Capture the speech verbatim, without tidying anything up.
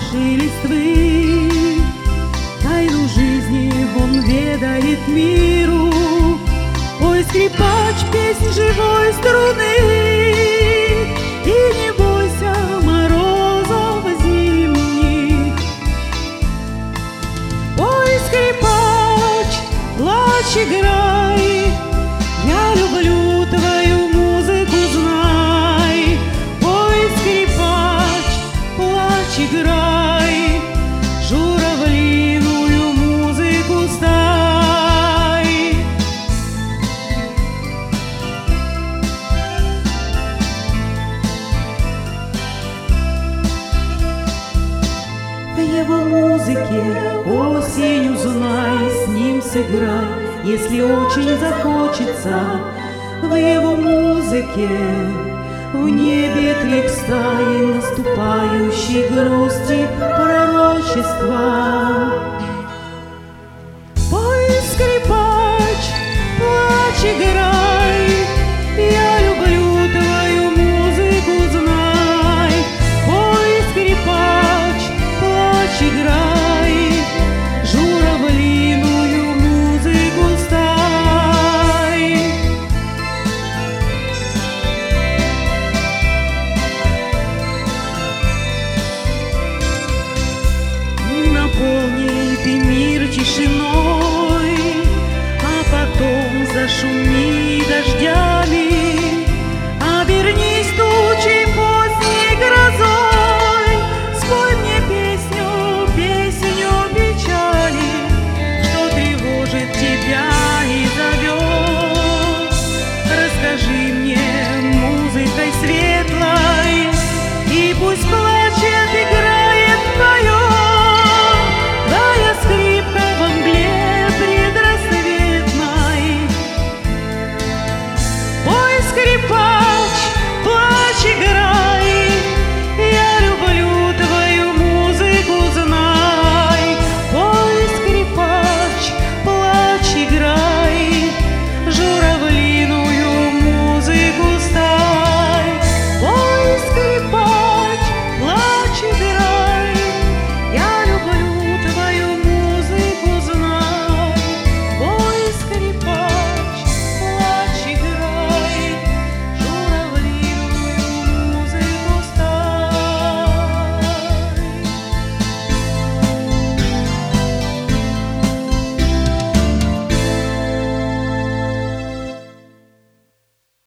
нашей листвы. Тайну жизни он ведает миру. Ой, скрипач, песнь живой струны, и не бойся морозов зимних. Ой, скрипач, плачь, играй, я люблю твою музыку, знай. Ой, скрипач, плачь, играй, журавлиную музыку стай. В его музыке осень узнай, с ним сыграй, если очень захочется. В его музыке в небе крик стаи, наступающей грусти пророчества. Пой, скрипач, плачь, играй, я люблю твою музыку, знай. Пой, скрипач, плачь, играй, журавлиную музыку стай. Наполни ты мир тишиной, а потом зашуми дождя.